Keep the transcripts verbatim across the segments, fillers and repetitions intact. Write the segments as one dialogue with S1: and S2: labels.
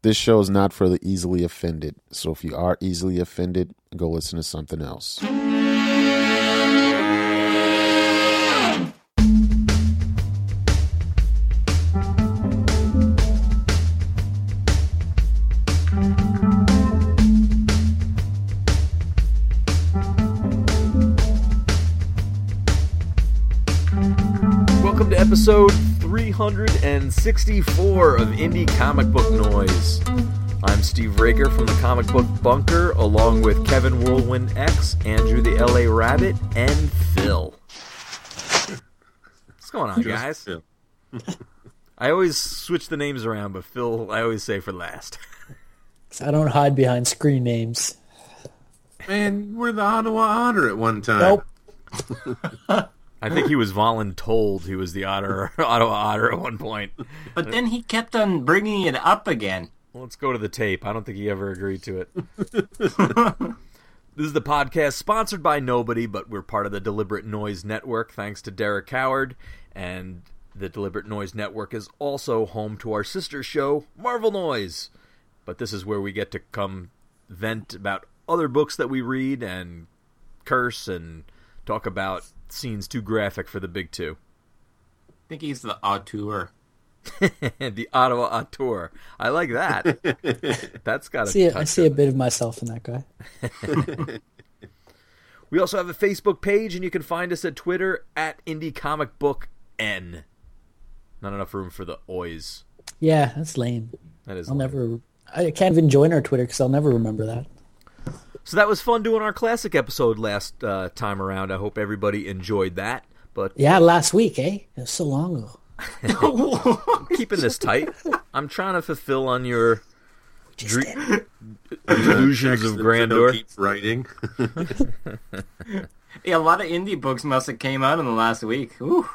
S1: This show is not for the easily offended. So if you are easily offended, go listen to something else.
S2: Welcome to episode three hundred sixty-four of Indie Comic Book Noise. I'm Steve Raker from the Comic Book Bunker, along with Kevin Whirlwind X, Andrew the L A Rabbit, and Phil. What's going on, guys? I always switch the names around, but Phil, I always say for last.
S3: I don't hide behind screen names.
S4: Man, we're the Ottawa Otter at one time.
S3: Nope.
S2: I think he was voluntold he was the Otter, Ottawa Otter at one point.
S5: But then he kept on bringing it up again.
S2: Well, let's go to the tape. I don't think he ever agreed to it. This is the podcast sponsored by nobody, but we're part of the Deliberate Noise Network, thanks to Derek Howard. And the Deliberate Noise Network is also home to our sister show, Marvel Noise. But this is where we get to come vent about other books that we read and curse and talk about scenes too graphic for the big two.
S5: I think he's the auteur.
S2: The Ottawa auteur. I like that. That's got to
S3: see I see a bit of myself in that guy.
S2: We also have a Facebook page, and you can find us at Twitter at Indie Comic Book N. Not enough room for the oys.
S3: Yeah, that's lame.
S2: That is.
S3: I'll
S2: lame.
S3: never. I can't even join our Twitter because I'll never remember that.
S2: So that was fun doing our classic episode last uh, time around. I hope everybody enjoyed that. But
S3: yeah, last week, eh? It was so long ago.
S2: I'm keeping this tight. I'm trying to fulfill on your dre- delusions of grandeur.
S4: Keeps writing.
S5: Yeah, a lot of indie books must have came out in the last week. Whew.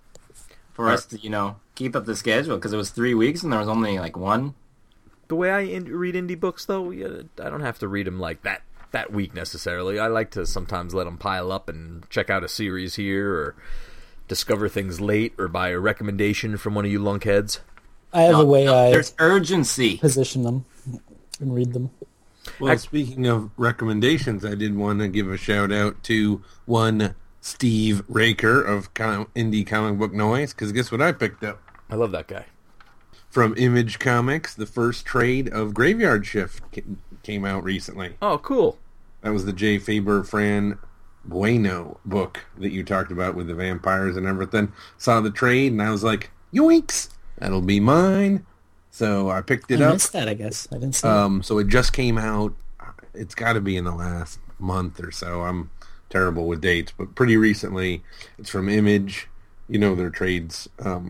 S5: For us to, you know, keep up the schedule, because it was three weeks and there was only like one.
S2: The way I in- read indie books, though, yeah, I don't have to read them like that that week necessarily. I like to sometimes let them pile up and check out a series here, or discover things late, or buy a recommendation from one of you lunkheads.
S3: I have
S5: No,
S3: a way
S5: no,
S3: I
S5: there's urgency.
S3: position them and read them.
S4: Well,
S2: I-
S4: speaking of recommendations, I did want to give a shout out to one Steve Raker of Com- Indie Comic Book Noise, because guess what I picked up?
S2: I love that guy.
S4: From Image Comics, the first trade of Graveyard Shift ca- came out recently.
S2: Oh, cool.
S4: That was the J. Faber Fran Bueno book that you talked about with the vampires and everything. Saw the trade, and I was like, yoinks! That'll be mine. So I picked it
S3: I
S4: up.
S3: missed that, I guess. I didn't see it.
S4: Um, so it just came out. It's got to be in the last month or so. I'm terrible with dates, but pretty recently. It's from Image. You know their trades. Um,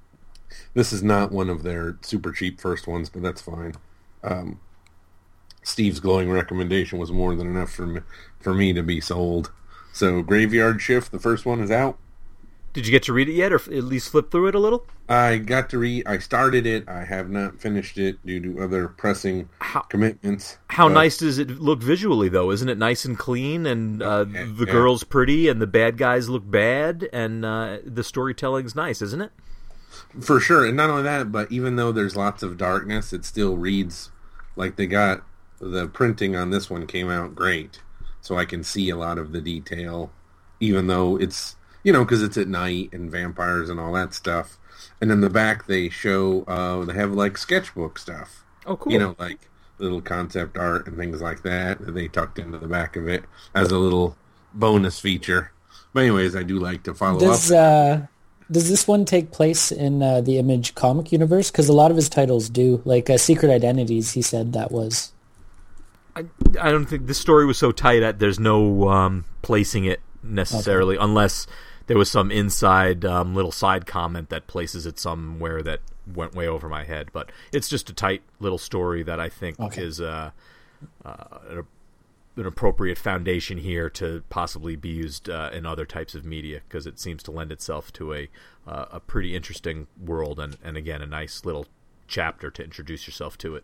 S4: this is not one of their super cheap first ones, but that's fine. Um, Steve's glowing recommendation was more than enough for me, for me to be sold. So Graveyard Shift, the first one, is out.
S2: Did you get to read it yet, or f- at least flip through it a little?
S4: I got to read. I started it. I have not finished it due to other pressing
S2: How-
S4: commitments.
S2: How
S4: Uh,
S2: nice does it look visually, though? Isn't it nice and clean, and uh,
S4: Yeah,
S2: the
S4: yeah.
S2: girl's pretty, and the bad guys look bad, and uh, the storytelling's nice, isn't it?
S4: For sure, and not only that, but even though there's lots of darkness, it still reads like they got the printing on this one came out great, so I can see a lot of the detail, even though it's, you know, because it's at night and vampires and all that stuff. And in the back, they show uh, they have like sketchbook stuff,
S2: Oh, cool.
S4: you know, like little concept art and things like that that they tucked into the back of it as a little bonus feature. But anyways, I do like to follow
S3: Does
S4: up.
S3: uh, does this one take place in uh, the Image comic universe? Because a lot of his titles do. Like uh, Secret Identities, he said that was.
S2: I, I don't think this story was so tight that there's no um, placing it necessarily, okay. Unless there was some inside um, little side comment that places it somewhere that went way over my head. But it's just a tight little story that I think okay. is uh, uh, an, an appropriate foundation here to possibly be used uh, in other types of media, because it seems to lend itself to a uh, a pretty interesting world and, and, again, a nice little chapter to introduce yourself to it.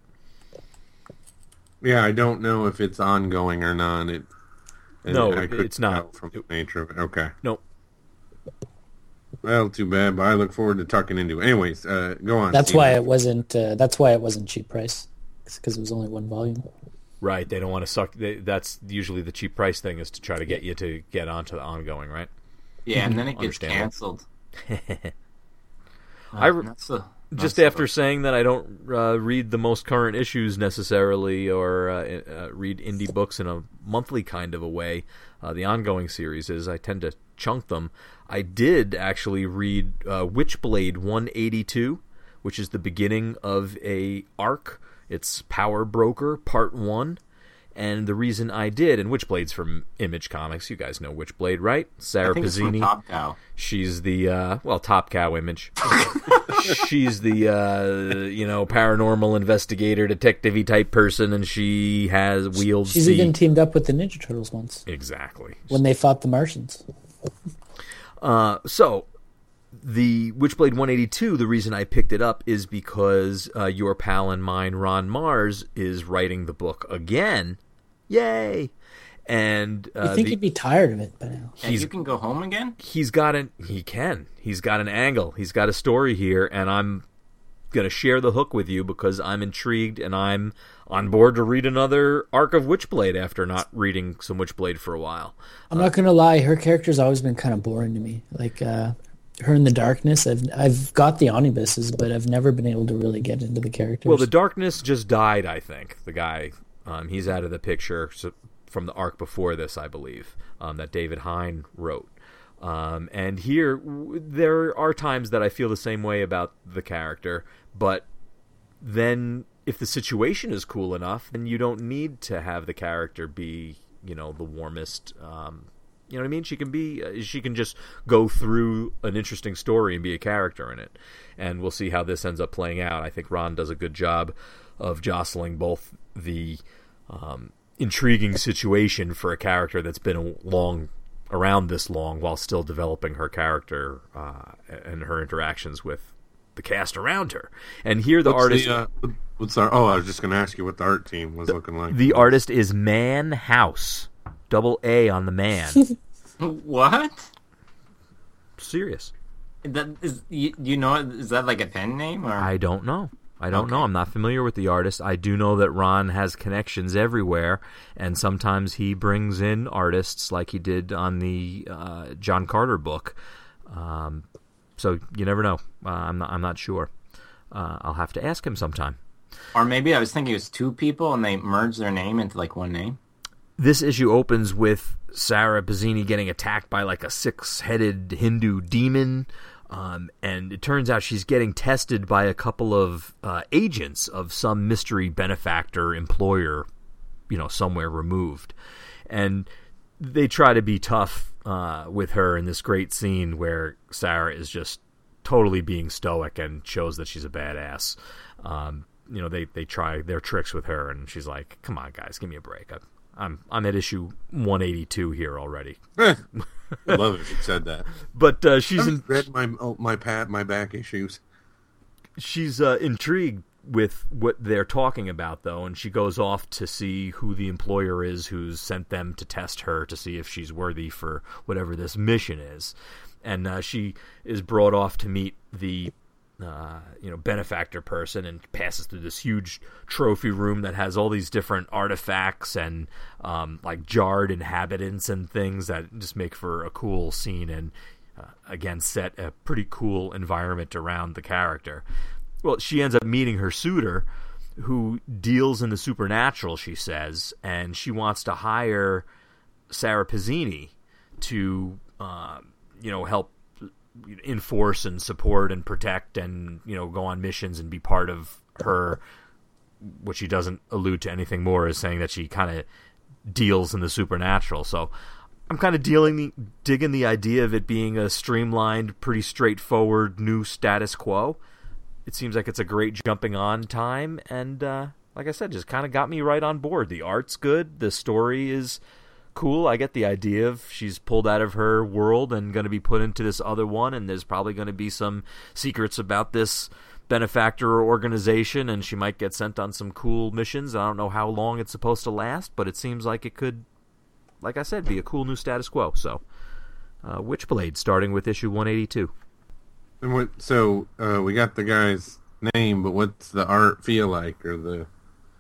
S4: Yeah, I don't know if it's ongoing or not. It,
S2: no,
S4: I
S2: it's not.
S4: From the nature of it. Okay.
S2: Nope.
S4: Well, too bad, but I look forward to tucking into it. Anyways, uh, go on.
S3: That's
S4: Steve.
S3: why it wasn't. Uh, that's why it wasn't cheap price. because it was only one volume.
S2: Right, they don't want to suck. They, that's usually the cheap price thing, is to try to get you to get onto the ongoing, right?
S5: Yeah, and then it gets
S2: Understandable.
S5: canceled.
S2: I re-
S5: That's a,
S2: Just
S5: that's
S2: after
S5: a,
S2: saying that I don't uh, read the most current issues necessarily, or uh, uh, read indie books in a monthly kind of a way, uh, the ongoing series is, I tend to chunk them. I did actually read uh, Witchblade one eighty-two, which is the beginning of a arc. It's Power Broker Part one. And the reason I did, and Witchblade's from Image Comics. You guys know Witchblade, right? Sarah
S5: I think it's from
S2: Pizzini.
S5: Top Cow.
S2: She's the, uh, well, Top Cow Image. She's the, uh, you know, paranormal investigator, detective-y type person, and she has wields
S3: She's
S2: the...
S3: even teamed up with the Ninja Turtles once
S2: Exactly.
S3: when they fought the Martians.
S2: Uh, so, the Witchblade one eighty-two, the reason I picked it up is because uh, your pal and mine, Ron Mars, is writing the book again. Yay! And uh,
S3: You think
S2: the,
S3: he'd be tired of it by now?
S5: And you can go home again?
S2: he's got an he can he's got an angle, he's got a story here, and I'm gonna share the hook with you because I'm intrigued and I'm on board to read another arc of Witchblade after not reading some Witchblade for a while.
S3: I'm not going to lie. Her character's always been kind of boring to me. Like, uh, her in the Darkness, I've I've got the omnibuses, but I've never been able to really get into the characters.
S2: Well, the Darkness just died, I think. The guy, um, he's out of the picture so, from the arc before this, I believe, um, that David Hine wrote. Um, and here, w- there are times that I feel the same way about the character, but then if the situation is cool enough, then you don't need to have the character be, you know, the warmest. Um, you know what I mean? She can be. Uh, she can just go through an interesting story and be a character in it. And we'll see how this ends up playing out. I think Ron does a good job of jostling both the um, intriguing situation for a character that's been a long around this long, while still developing her character uh, and her interactions with the cast around her. And here the
S4: what's
S2: artist...
S4: The, uh, what's our, oh, I was just going to ask you what the art team was
S2: the,
S4: looking like.
S2: The artist is Man House. Double A on the man.
S5: What?
S2: Serious.
S5: That is, you, you know, is that like a pen name? Or?
S2: I don't know. I don't
S5: Okay.
S2: know. I'm not familiar with the artist. I do know that Ron has connections everywhere, and sometimes he brings in artists like he did on the uh, John Carter book. Um, so you never know. Uh, I'm not. I'm not sure. Uh, I'll have to ask him sometime.
S5: Or maybe I was thinking it was two people and they merged their name into like one name.
S2: This issue opens with Sarah Pizzini getting attacked by like a six-headed Hindu demon. Um, and it turns out she's getting tested by a couple of uh, agents of some mystery benefactor employer, you know, somewhere removed. And they try to be tough uh, with her in this great scene where Sarah is just totally being stoic and shows that she's a badass. Um, you know, they, they try their tricks with her, and she's like, come on, guys, give me a break. I, I'm I'm at issue one eighty-two here already.
S4: I love it if you said that.
S2: But uh, she's
S4: I've
S2: in,
S4: read my oh, my pat my back issues.
S2: she's uh, intrigued with what they're talking about, though, and she goes off to see who the employer is who's sent them to test her to see if she's worthy for whatever this mission is. And uh, she is brought off to meet the uh, you know benefactor person, and passes through this huge trophy room that has all these different artifacts and um, like jarred inhabitants and things that just make for a cool scene, and uh, again set a pretty cool environment around the character. Well, she ends up meeting her suitor, who deals in the supernatural, she says, and she wants to hire Sarah Pizzini to uh, you know help enforce and support and protect and, you know, go on missions and be part of her, what she doesn't allude to anything more is saying that she kind of deals in the supernatural. So I'm kind of dealing the, digging the idea of it being a streamlined, pretty straightforward new status quo. It seems like it's a great jumping on time, and uh, like I said, just kind of got me right on board. The art's good, the story is cool. I get the idea of she's pulled out of her world and going to be put into this other one, and there's probably going to be some secrets about this benefactor organization, and she might get sent on some cool missions. I don't know how long it's supposed to last, but it seems like it could, like I said, be a cool new status quo. So, uh, Witchblade, starting with issue one eighty-two.
S4: And what? So uh, we got the guy's name, but what's the art feel like, or the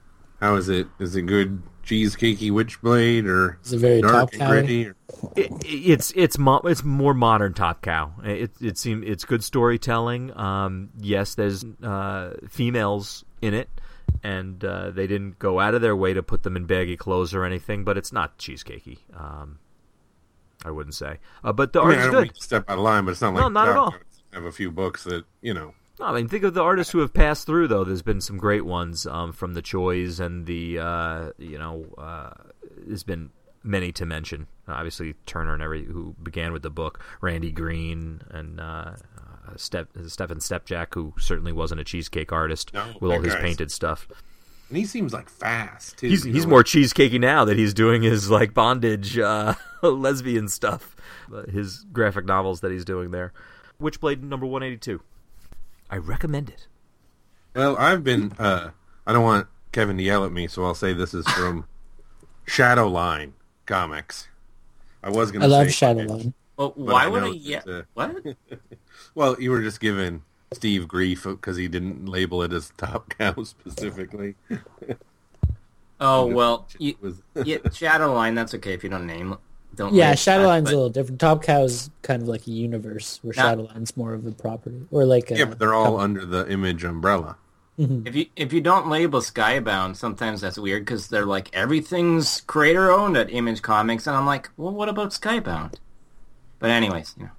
S4: How is it? Is it good cheesecakey Witchblade or
S3: Is it very
S4: dark
S3: Top
S4: and
S3: Cow?
S4: gritty? Or...
S2: It, it's it's mo- it's more modern Top Cow. It it seems it's good storytelling. Um, yes, there's uh, females in it, and uh, they didn't go out of their way to put them in baggy clothes or anything. But it's not cheesecakey. Um, I wouldn't say. Uh, but the
S4: I mean,
S2: art
S4: I
S2: is
S4: don't
S2: good.
S4: mean to step out of line, but it's not like
S2: No, not at
S4: Top
S2: all.
S4: Cow have a few books that you know.
S2: No, I mean, think of the artists who have passed through, though. There's been some great ones um, from the Choi's and the, uh, you know, uh, there's been many to mention. Obviously, Turner and every who began with the book, Randy Green and uh, Step, Stephen Stepjack, who certainly wasn't a cheesecake artist
S4: No,
S2: with all
S4: that
S2: his
S4: guy's-
S2: painted stuff.
S4: And he seems like fast too.
S2: He's
S4: you
S2: he's
S4: know,
S2: more cheesecakey now that he's doing his like bondage uh, lesbian stuff, uh, his graphic novels that he's doing there. Witchblade number one eighty-two. I recommend it.
S4: Well, I've been. Uh, I don't want Kevin to yell at me, so I'll say this is from Shadowline Comics. I was going
S3: I
S4: to
S3: love
S4: say
S3: Shadowline.
S5: Well,
S4: But
S5: why
S4: I
S5: would
S4: know
S5: I?
S4: that,
S5: Yeah.
S4: uh,
S5: What?
S4: Well, you were just giving Steve grief because he didn't label it as Top Cow specifically.
S5: Oh well, you,
S4: It was-
S5: yeah, Shadowline. That's okay if you don't name. Don't.
S3: Yeah,
S5: label that,
S3: Shadowline's
S5: but-
S3: a little different. Top Cow is kind of like a universe, where
S5: Now-
S3: Shadowline's more of a property, or like a,
S4: yeah, but they're all under the Image umbrella.
S5: If you if you don't label Skybound, sometimes that's weird because they're like everything's creator owned at Image Comics, and I'm like, well, what about Skybound? But anyways, you know,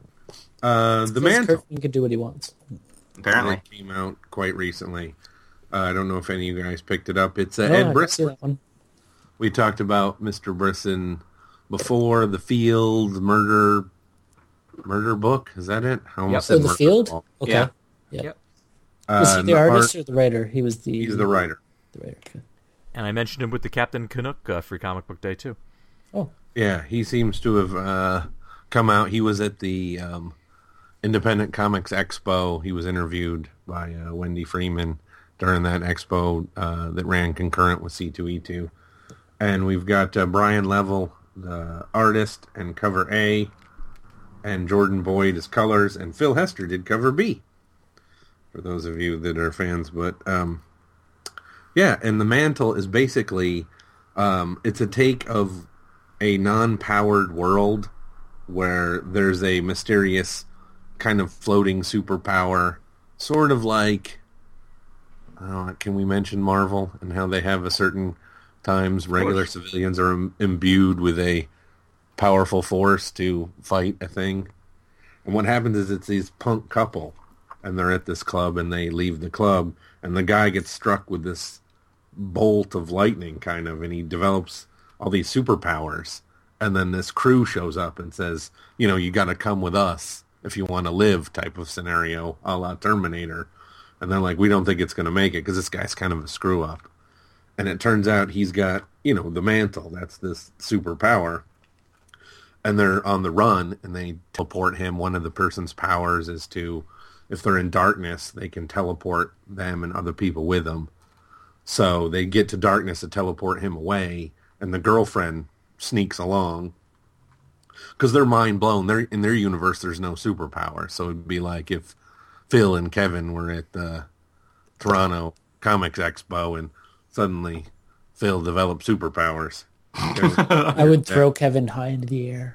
S4: Uh, the
S3: Chris
S4: Mantle
S3: Kirkman can do what he wants.
S5: apparently.
S4: that came out quite recently. Uh, I don't know if any of you guys picked it up. It's uh,
S3: Oh, I
S4: Ed
S3: can see
S4: Brisson.
S3: that one.
S4: We talked about Mister Brisson before. The Field murder murder book. Is that it? I almost
S3: So
S4: said
S3: the
S4: murder
S3: field?
S4: ball.
S3: Okay.
S5: Yeah.
S3: Yeah.
S2: Yep.
S3: Was
S4: Uh,
S3: he the
S4: art-
S3: artist or the writer? He was the.
S4: He's the writer.
S3: The writer. Okay.
S2: And I mentioned him with the Captain Canuck uh, Free Comic Book Day, too.
S3: Oh,
S4: Yeah, he seems to have uh, come out. He was at the um, Independent Comics Expo. He was interviewed by uh, Wendy Freeman during that expo uh, that ran concurrent with C two E two. And we've got uh, Brian Level, the artist, and cover A, and Jordan Boyd as colors, and Phil Hester did cover B, for those of you that are fans. But, um, yeah, and The Mantle is basically, um, it's a take of a non-powered world where there's a mysterious kind of floating superpower, sort of like, uh, can we mention Marvel and how they have a certain times regular civilians are im- imbued with a powerful force to fight a thing. And what happens is it's these punk couple, and they're at this club, and they leave the club, and the guy gets struck with this bolt of lightning, kind of, and he develops all these superpowers. And then this crew shows up and says, you know, you got to come with us if you want to live, type of scenario, a la Terminator. And they're like, we don't think it's going to make it because this guy's kind of a screw up. And it turns out he's got, you know, the mantle. That's this superpower. And they're on the run, and they teleport him. One of the person's powers is to, if they're in darkness, they can teleport them and other people with them. So they get to darkness to teleport him away, and the girlfriend sneaks along. Because they're mind blown. They're, in their universe, there's no superpower. So it'd be like if Phil and Kevin were at the Toronto Comics Expo, and suddenly Phil developed superpowers.
S3: I would throw Kevin high into the air.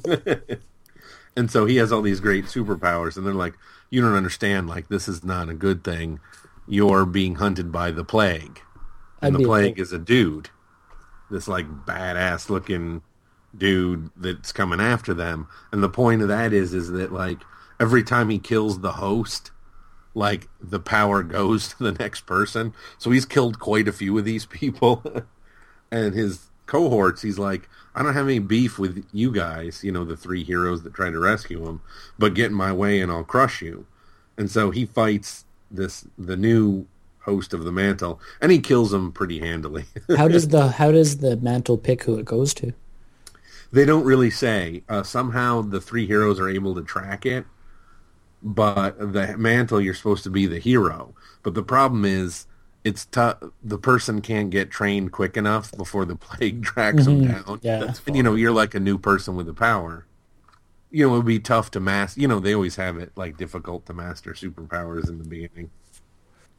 S4: And so he has all these great superpowers, and they're like, you don't understand, like, this is not a good thing. You're being hunted by the plague. And
S3: I'd
S4: the
S3: be
S4: plague
S3: afraid.
S4: is a dude. This, like, badass looking dude that's coming after them. And the point of that is, is that, like, every time he kills the host, like, the power goes to the next person. So he's killed quite a few of these people. And his cohorts, he's like, I don't have any beef with you guys, you know, the three heroes that try to rescue him, but get in my way and I'll crush you. And so he fights this, the new host of the mantle, and he kills him pretty handily.
S3: How does the how does the mantle pick who it goes to?
S4: They don't really say. Uh, somehow the three heroes are able to track it, but the mantle, you're supposed to be the hero. But the problem is, it's tough. The person can't get trained quick enough before the plague tracks them down.
S3: Yeah.
S4: And, you know, you're like a new person with the power. You know, it would be tough to master. You know, they always have it, like, difficult to master superpowers in the beginning.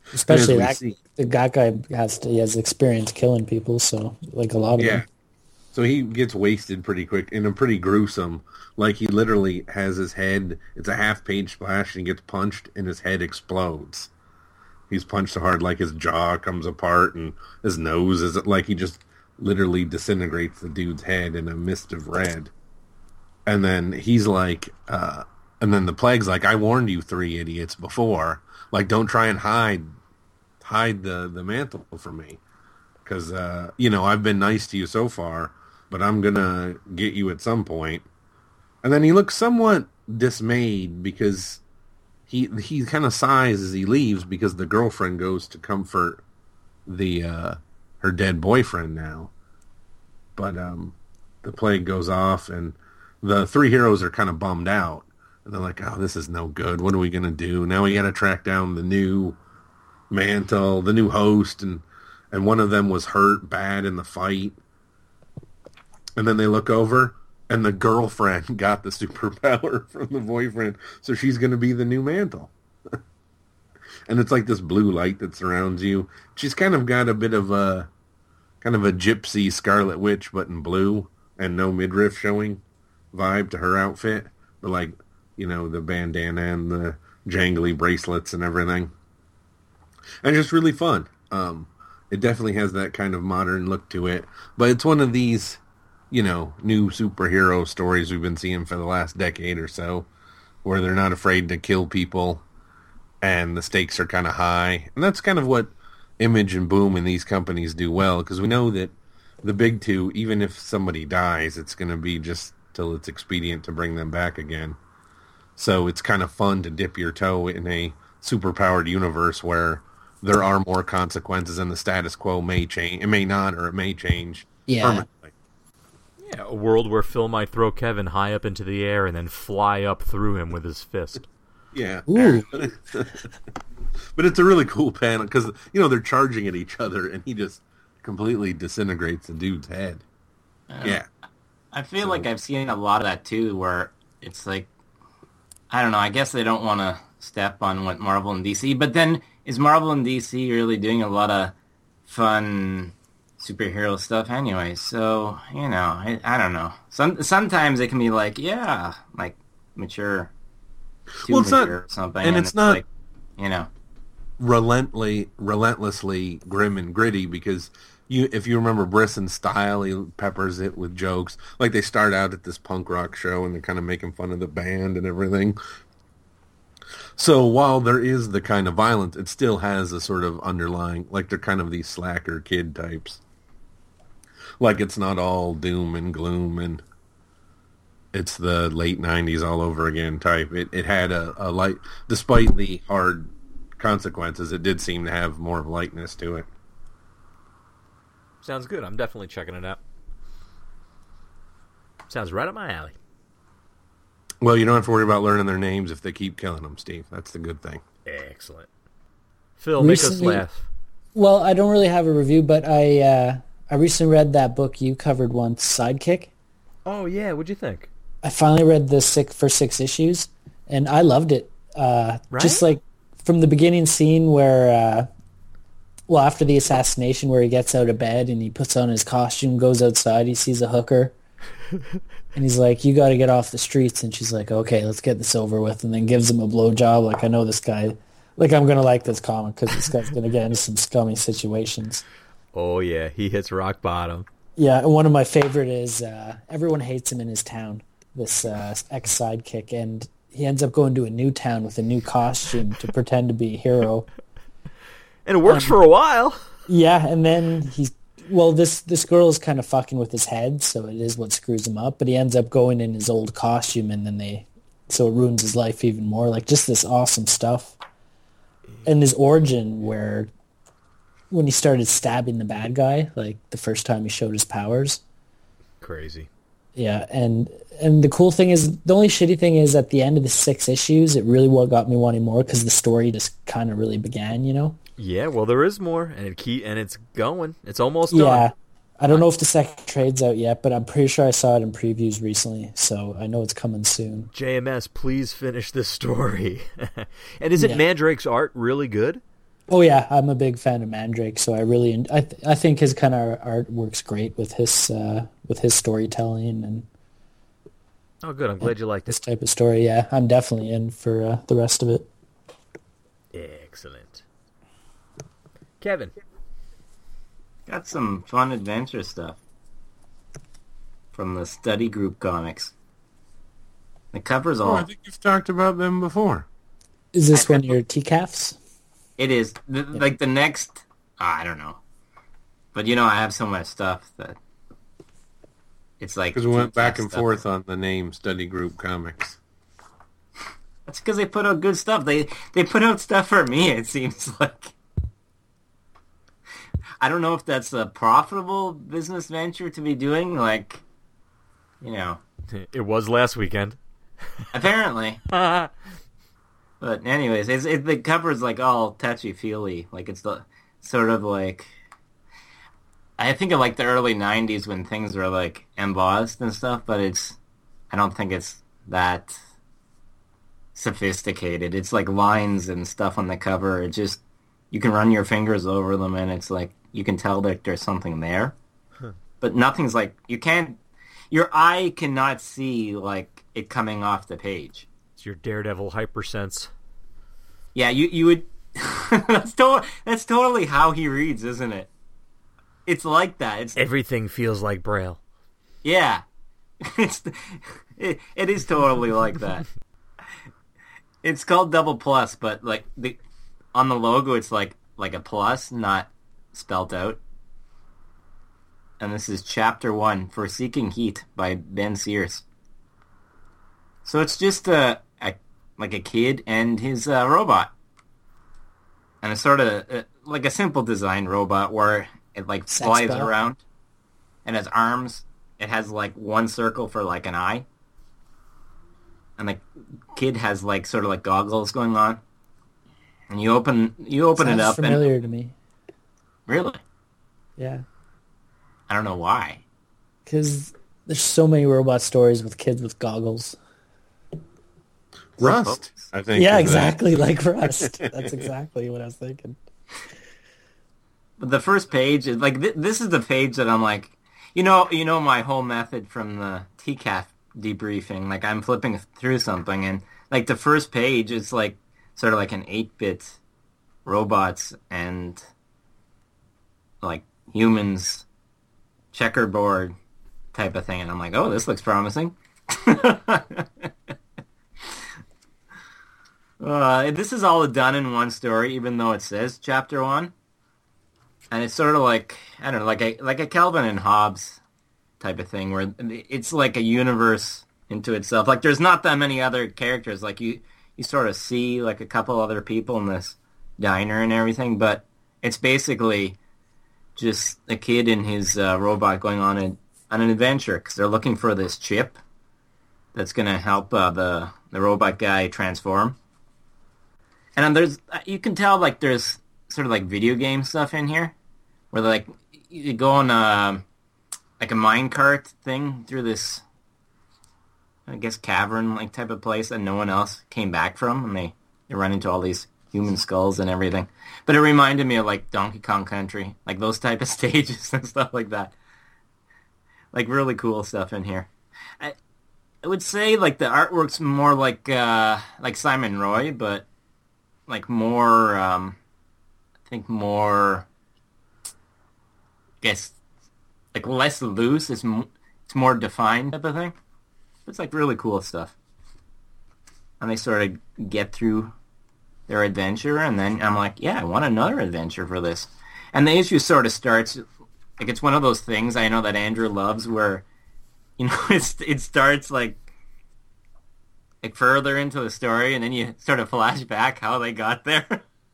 S3: Especially
S4: we
S3: that
S4: see-
S3: the that guy has to, he has experience killing people, so like a lot of
S4: Yeah.
S3: them.
S4: So he gets wasted pretty quick and a pretty gruesome. Like he literally has his head, it's a half page splash and he gets punched and his head explodes. He's punched so hard like his jaw comes apart and his nose is like he just literally disintegrates the dude's head in a mist of red. And then he's like, uh, and then the Plague's like, I warned you three idiots before. Like, don't try and hide, hide the, the mantle from me. Because, uh, you know, I've been nice to you so far, but I'm going to get you at some point. And then he looks somewhat dismayed because he he kind of sighs as he leaves because the girlfriend goes to comfort the uh, her dead boyfriend now. But um, the Plague goes off, and the three heroes are kind of bummed out. And they're like, oh, this is no good. What are we going to do? Now we got to track down the new mantle, the new host, and, and one of them was hurt bad in the fight. And then they look over, and the girlfriend got the superpower from the boyfriend, so she's going to be the new mantle. And it's like this blue light that surrounds you. She's kind of got a bit of a, kind of a gypsy Scarlet Witch, but in blue, and no midriff showing vibe to her outfit. But like, you know, the bandana and the jangly bracelets and everything. And just really fun. Um, it definitely has that kind of modern look to it. But it's one of these, you know, new superhero stories we've been seeing for the last decade or so, where they're not afraid to kill people, and the stakes are kind of high. And that's kind of what Image and Boom and these companies do well, because we know that the big two, even if somebody dies, it's going to be just till it's expedient to bring them back again. So it's kind of fun to dip your toe in a superpowered universe where there are more consequences and the status quo may change. It may not, or it may change
S3: Yeah.
S4: permanently.
S2: Yeah, a world where Phil might throw Kevin high up into the air and then fly up through him with his fist.
S4: Yeah.
S3: Ooh.
S4: But it's a really cool panel because, you know, they're charging at each other and he just completely disintegrates the dude's head. Yeah.
S5: I feel like I've seen a lot of that too, where it's like, I don't know, I guess they don't want to step on what Marvel and D C, but then is Marvel and D C really doing a lot of fun superhero stuff anyway? So, you know, I, I don't know. Some Sometimes it can be like, yeah, like mature, too
S4: Well, it's not-
S5: mature or something.
S4: and it's not-
S5: like, you know.
S4: Relentlessly, relentlessly grim and gritty because you, if you remember Brisson's style, he peppers it with jokes. Like they start out at this punk rock show and they're kind of making fun of the band and everything. So while there is the kind of violence, it still has a sort of underlying, like they're kind of these slacker kid types. Like it's not all doom and gloom and it's the late nineties all over again type. It it had a, a light, despite the hard consequences, it did seem to have more of lightness to it.
S2: Sounds good. I'm definitely checking it out. Sounds right up my alley.
S4: Well, you don't have to worry about learning their names if they keep killing them, Steve. That's the good thing.
S2: Excellent. Phil, make us
S3: Recently-
S2: laugh.
S3: Well, I don't really have a review, but I uh, I recently read that book you covered once, Sidekick.
S2: Oh, yeah. What'd you think?
S3: I finally read the six for six issues, and I loved it. Uh,
S2: Right?
S3: Just like from the beginning scene where, uh, well, after the assassination, where he gets out of bed and he puts on his costume, goes outside, he sees a hooker, and he's like, "You got to get off the streets." And she's like, "Okay, let's get this over with," and then gives him a blowjob. Like, I know this guy. Like, I'm gonna like this comic because this guy's gonna get into some scummy situations.
S2: Oh, yeah. He hits rock bottom.
S3: Yeah, and one of my favorite is uh, everyone hates him in his town, this uh, ex-sidekick, and he ends up going to a new town with a new costume to pretend to be a hero.
S2: And it works for a while.
S3: Yeah, and then he's... Well, this, this girl is kind of fucking with his head, so it is what screws him up, but he ends up going in his old costume, and then they... So it ruins his life even more. Like, just this awesome stuff. And his origin, where when he started stabbing the bad guy, like the first time he showed his powers...
S2: Crazy.
S3: Yeah, and and the cool thing is, the only shitty thing is at the end of the six issues, it really what got me wanting more because the story just kind of really began, you know?
S2: Yeah, well, there is more, and it key, and it's going. It's almost
S3: Yeah.
S2: done.
S3: I don't know if the second trade's out yet, but I'm pretty sure I saw it in previews recently, so I know it's coming soon.
S2: J M S, please finish this story. And isn't
S3: Yeah.
S2: Mandrake's art really good?
S3: Oh yeah, I'm a big fan of Mandrake, so I really I th- I think his kind of art works great with his uh, with his storytelling and
S2: Oh, good. I'm glad you liked
S3: this
S2: it.
S3: type of story. Yeah, I'm definitely in for uh, the rest of it.
S2: Excellent. Kevin.
S5: Got some fun adventure stuff from the Study Group comics. The cover's
S4: Oh,
S5: all...
S4: I think you've talked about them before.
S3: Is this one of your T C A Fs?
S5: It is. The, like the next... I don't know. But you know, I have so much stuff that... It's like...
S4: Because we went back and
S5: stuff.
S4: forth on the name Study Group Comics.
S5: That's because they put out good stuff. They they put out stuff for me, it seems like. I don't know if that's a profitable business venture to be doing. Like, you know,
S2: It was last weekend.
S5: apparently. But anyways, it's, it, the cover's like all touchy-feely. Like, it's the sort of like... I think of like the early nineties when things were like embossed and stuff, but it's... I don't think it's that... sophisticated. It's like lines and stuff on the cover. It just, you can run your fingers over them and it's like, you can tell that there's something there. Huh. But nothing's like, you can't, your eye cannot see like it coming off the page.
S2: It's your Daredevil hypersense.
S5: Yeah, you, you would, that's, to, that's totally how he reads, isn't it? It's like that. It's
S2: Everything feels like Braille.
S5: Yeah. It's, it, it is totally like that. It's called Double Plus, but like the on the logo, it's like like a plus, not spelt out. And this is Chapter One, Forsaking Heat by Ben Sears. So it's just a, a like a kid and his uh, robot, and it's sort of uh, like a simple design robot where it like
S3: Sex
S5: flies
S3: bell.
S5: around, and has arms. It has like one circle for like an eye. And the kid has like sort of like goggles going on, and you open you open
S3: Sounds
S5: it up
S3: familiar
S5: and
S3: to me.
S5: really,
S3: Yeah,
S5: I don't know why.
S3: because there's so many robot stories with kids with goggles.
S4: Rust, I think.
S3: Yeah,
S4: is
S3: exactly, like Rust. That's exactly what I was thinking.
S5: But the first page is like th- this is the page that I'm like, you know, you know my whole method from the T C A F debriefing. Like I'm flipping through something, and like the first page is like sort of like an eight-bit robots and like humans checkerboard type of thing, and I'm like, oh, this looks promising. uh, this is all done in one story, even though it says chapter one, and it's sort of like I don't know, like a like a Calvin and Hobbes type of thing, where it's like a universe into itself. Like there's not that many other characters. Like you, you sort of see like a couple other people in this diner and everything, but it's basically just a kid and his uh, robot going on an on an adventure because they're looking for this chip that's going to help uh, the the robot guy transform. And there's you can tell like there's sort of like video game stuff in here, where like you go on a like a minecart thing through this, I guess, cavern like type of place that no one else came back from, and they, they run into all these human skulls and everything. But it reminded me of like Donkey Kong Country, like those type of stages and stuff like that. Like really cool stuff in here. I, I would say like the artwork's more like uh, like Simon Roy, but like more, um, I think more, I guess, like less loose. It's m- it's more defined type of thing. It's like really cool stuff. And they sort of get through their adventure, and then I'm like, yeah, I want another adventure for this. And the issue sort of starts, like it's one of those things I know that Andrew loves where, you know, it's, it starts like, like further into the story, and then you sort of flash back how they got there.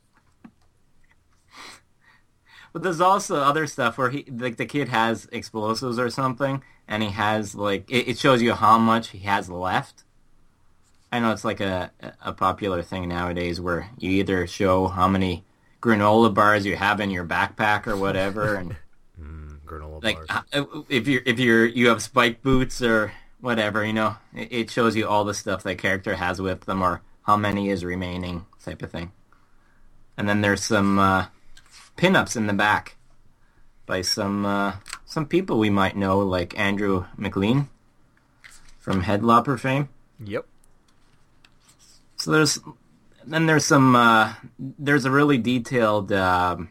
S5: But there's also other stuff where he, like the kid has explosives or something, and he has like, it, it shows you how much he has left. I know it's like a, a popular thing nowadays where you either show how many granola bars you have in your backpack or whatever, and
S2: Mm, granola
S5: like
S2: bars.
S5: uh, if you're if you're you have spike boots or whatever, you know, it, it shows you all the stuff that character has with them or how many is remaining type of thing. And then there's some uh, pinups in the back by some uh, some people we might know, like Andrew McLean from Headlopper fame.
S2: Yep.
S5: So there's then there's some uh, there's a really detailed. Um,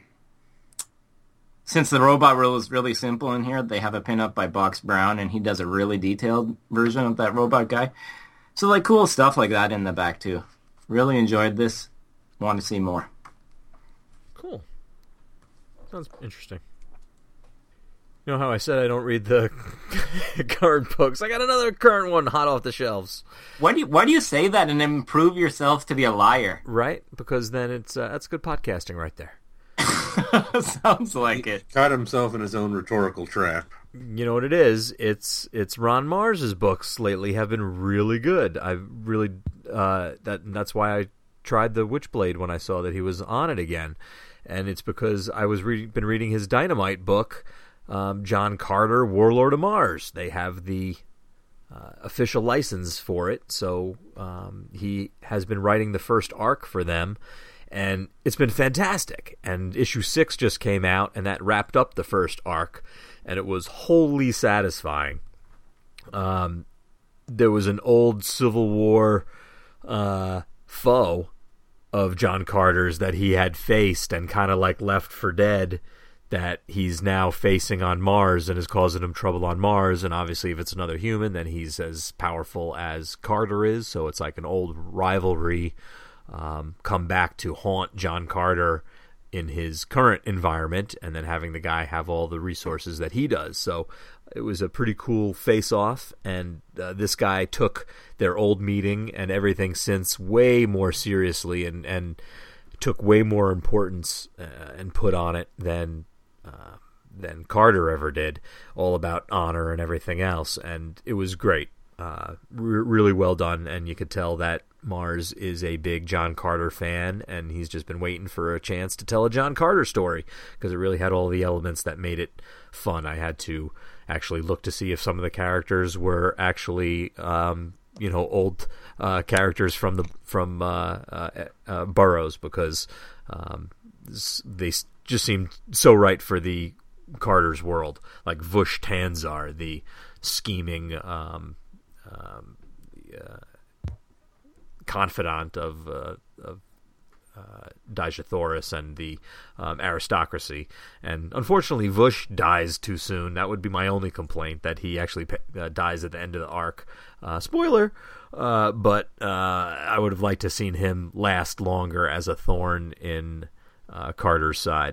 S5: since the robot rule is really simple in here, they have a pinup by Box Brown, and he does a really detailed version of that robot guy. So like cool stuff like that in the back too. Really enjoyed this. Want to see more.
S2: Cool. Sounds interesting. You know how I said I don't read the current books? I got another current one hot off the shelves.
S5: Why do you why do you say that and then prove yourself to be a liar?
S2: Right? Because then it's uh, that's good podcasting right there.
S5: Sounds like
S4: he
S5: it.
S4: Caught himself in his own rhetorical trap.
S2: You know what it is? It's it's Ron Mars's books lately have been really good. I really uh, that that's why I tried the Witchblade when I saw that he was on it again, and it's because I was re- been reading his Dynamite book. Um, John Carter, Warlord of Mars. They have the uh, official license for it, so um, he has been writing the first arc for them, and it's been fantastic. And issue six just came out, and that wrapped up the first arc, and it was wholly satisfying. Um, there was an old Civil War uh, foe of John Carter's that he had faced and kind of like left for dead, that he's now facing on Mars and is causing him trouble on Mars. And obviously if it's another human, then he's as powerful as Carter is. So it's like an old rivalry um, come back to haunt John Carter in his current environment, and then having the guy have all the resources that he does. So it was a pretty cool face-off, and uh, this guy took their old meeting and everything since way more seriously, and, and took way more importance uh, and put on it than uh, than Carter ever did, all about honor and everything else. And it was great, uh, re- really well done, and you could tell that Mars is a big John Carter fan, and he's just been waiting for a chance to tell a John Carter story, because it really had all the elements that made it fun. I had to actually look to see if some of the characters were actually um, you know, old uh, characters from the from uh, uh, uh, Burroughs, because um, they just seemed so right for the Carter's world, like Vush Tanzar, the scheming um, um, uh, confidant of, uh, of uh, Digethoris and the um, aristocracy. And unfortunately, Vush dies too soon. That would be my only complaint, that he actually uh, dies at the end of the arc. Uh, spoiler, uh, but uh, I would have liked to have seen him last longer as a thorn in uh, Carter's side.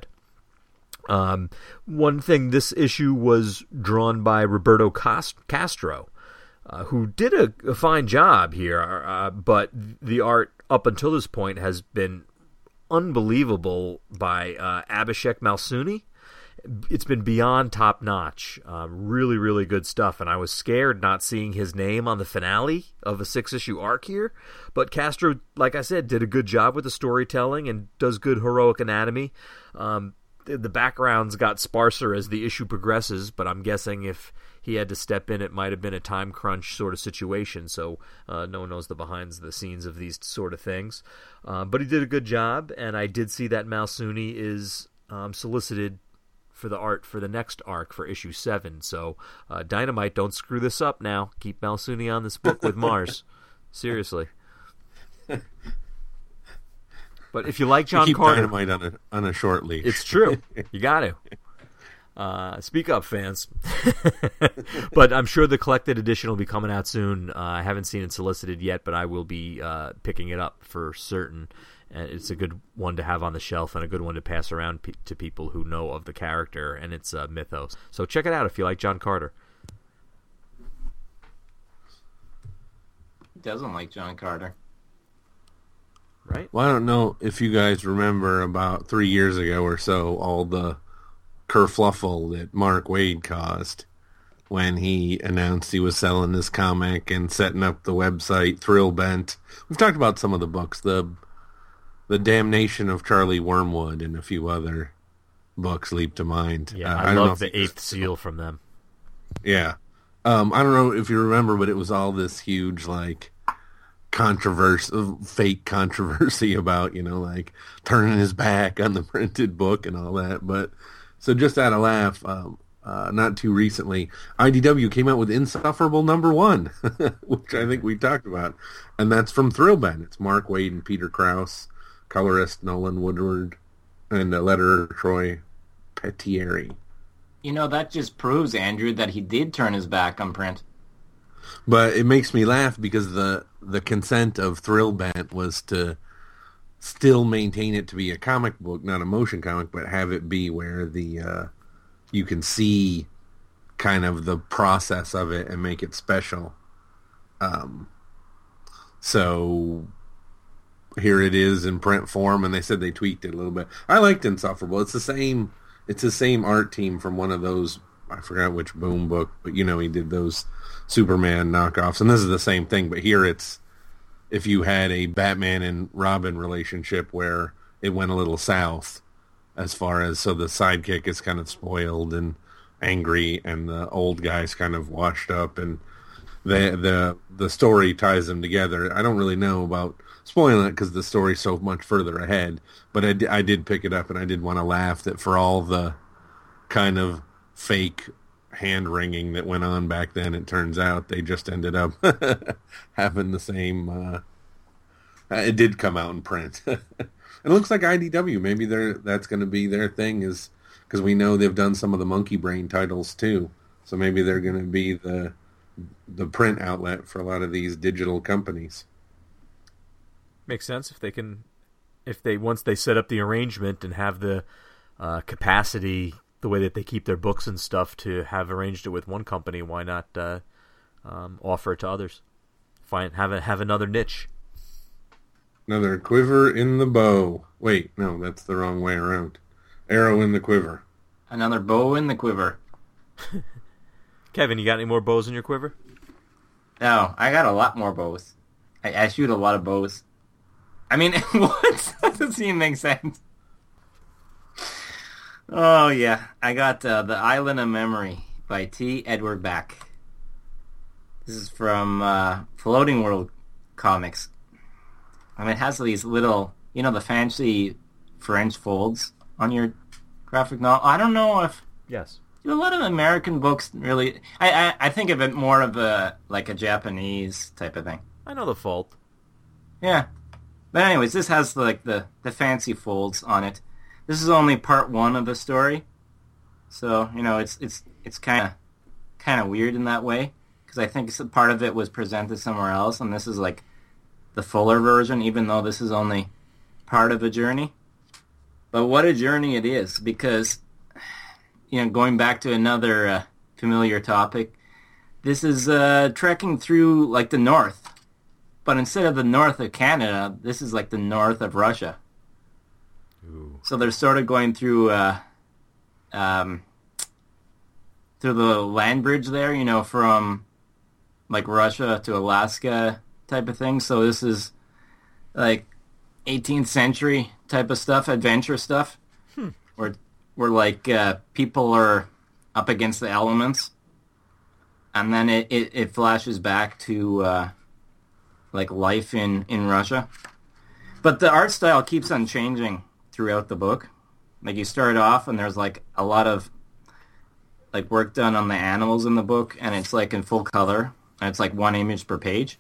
S2: Um, one thing, this issue was drawn by Roberto Cast- Castro, uh, who did a, a fine job here, uh, but the art up until this point has been unbelievable by uh, Abhishek Malsuni. It's been beyond top-notch. Uh, really, really good stuff, and I was scared not seeing his name on the finale of a six-issue arc here. But Castro, like I said, did a good job with the storytelling and does good heroic anatomy. Um, the, the backgrounds got sparser as the issue progresses, but I'm guessing if he had to step in, it might have been a time crunch sort of situation, so uh, no one knows the behind-the-scenes of these sort of things. Uh, but he did a good job, and I did see that Malsuni is um, solicited for the art for the next arc for issue seven. So uh, Dynamite, don't screw this up now. Keep Malsuni on this book with Mars. Seriously. But if you like John
S4: keep
S2: Carter,
S4: Dynamite on a on a short leash.
S2: It's true. You got to. Uh, speak up, fans. But I'm sure the collected edition will be coming out soon. Uh, I haven't seen it solicited yet, but I will be uh, picking it up for certain. And it's a good one to have on the shelf and a good one to pass around pe- to people who know of the character and its uh, mythos. So check it out if you like John Carter.
S5: He doesn't like John Carter.
S2: Right?
S4: Well, I don't know if you guys remember about three years ago or so, all the kerfluffle that Mark Waid caused when he announced he was selling this comic and setting up the website Thrillbent. We've talked about some of the books, the the Damnation of Charlie Wormwood and a few other books leap to mind.
S2: Yeah,
S4: uh,
S2: I,
S4: I
S2: love
S4: the
S2: the Eighth Seal from them.
S4: Yeah. Um, I don't know if you remember, but it was all this huge, like, controversy, fake controversy about, you know, like turning his back on the printed book and all that. But so just out of laugh, um, uh, not too recently, I D W came out with Insufferable number one, which I think we talked about. And that's from Thrillbent. It's Mark Waid and Peter Krause, colorist Nolan Woodward, and a letterer Troy Pettieri.
S5: You know, that just proves, Andrew, that he did turn his back on print.
S4: But it makes me laugh because the the consent of Thrillbent was to still maintain it to be a comic book, not a motion comic, but have it be where the uh, you can see kind of the process of it and make it special. Um, so here it is in print form, and they said they tweaked it a little bit. I liked Insufferable. It's the same. It's the same art team from one of those. I forgot which Boom book, but you know he did those Superman knockoffs, and this is the same thing. But here it's if you had a Batman and Robin relationship where it went a little south, as far as so the sidekick is kind of spoiled and angry, and the old guy's kind of washed up, and the the the story ties them together. I don't really know about spoiling it because the story's so much further ahead, but I, d- I did pick it up, and I did want to laugh that for all the kind of fake hand wringing that went on back then, it turns out they just ended up having the same. Uh, it did come out in print. And it looks like I D W. Maybe they're that's going to be their thing, is because we know they've done some of the Monkey Brain titles too. So maybe they're going to be the the print outlet for a lot of these digital companies.
S2: Makes sense if they can, if they once they set up the arrangement and have the uh, capacity, the way that they keep their books and stuff, to have arranged it with one company, why not uh, um, offer it to others? Find have a, have another niche.
S4: Another quiver in the bow. Wait, no, that's the wrong way around. Arrow in the quiver.
S5: Another bow in the quiver.
S2: Kevin, you got any more bows in your quiver?
S5: No, I got a lot more bows. I, I shoot a lot of bows. I mean, what? That doesn't even make sense. Oh, yeah. I got uh, The Island of Memory by T. Edward Back. This is from uh, Floating World Comics. I mean, it has these little, you know, the fancy French folds on your graphic novel. I don't know if...
S2: Yes.
S5: Do a lot of American books really... I, I, I think of it more of a, like a Japanese type of thing.
S2: I know the fault.
S5: Yeah. But anyways, this has like the, the fancy folds on it. This is only part one of the story, so you know it's it's it's kind of kind of weird in that way, because I think part of it was presented somewhere else, and this is like the fuller version, even though this is only part of a journey. But what a journey it is, because you know, going back to another uh, familiar topic, this is uh, trekking through like the north. But instead of the north of Canada, this is like the north of Russia.
S2: Ooh.
S5: So they're sort of going through uh, um, through the land bridge there, you know, from like Russia to Alaska type of thing. So this is like eighteenth century type of stuff, adventure stuff, hmm. where where like uh, people are up against the elements, and then it, it, it flashes back to. Uh, like life in, in Russia. But the art style keeps on changing throughout the book. Like you start off and there's like a lot of like work done on the animals in the book, and it's like in full color, and it's like one image per page.